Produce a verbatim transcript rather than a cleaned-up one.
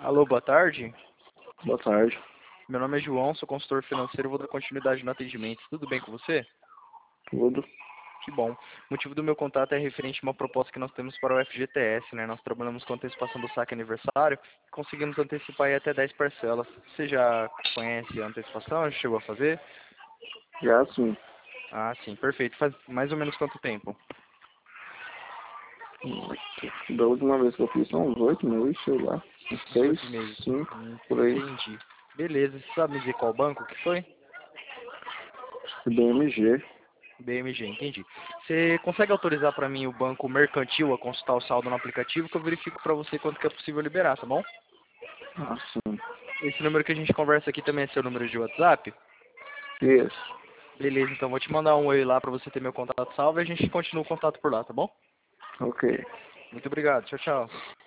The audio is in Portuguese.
Alô, boa tarde. Boa tarde. Meu nome é João, sou consultor financeiro e vou dar continuidade no atendimento. Tudo bem com você? Tudo. Que bom. O motivo do meu contato é referente a uma proposta que nós temos para o F G T S, né? Nós trabalhamos com antecipação do saque aniversário e conseguimos antecipar aí até dez parcelas. Você já conhece a antecipação? Já chegou a fazer? Já sim. Ah, sim, perfeito. Faz mais ou menos quanto tempo? Da última vez que eu fiz são uns oito meses, sei lá. Uns Uns seis, oito meses. cinco, Hum, por aí. entendi. Beleza. Você sabe me dizer qual banco que foi? B M G. B M G, entendi. Você consegue autorizar para mim o banco mercantil a consultar o saldo no aplicativo que eu verifico para você quanto que é possível liberar, tá bom? Ah, sim. Esse número que a gente conversa aqui também é seu número de WhatsApp? Isso. Beleza, então vou te mandar um oi lá para você ter meu contato salvo e a gente continua o contato por lá, tá bom? Ok. Muito obrigado, tchau, tchau.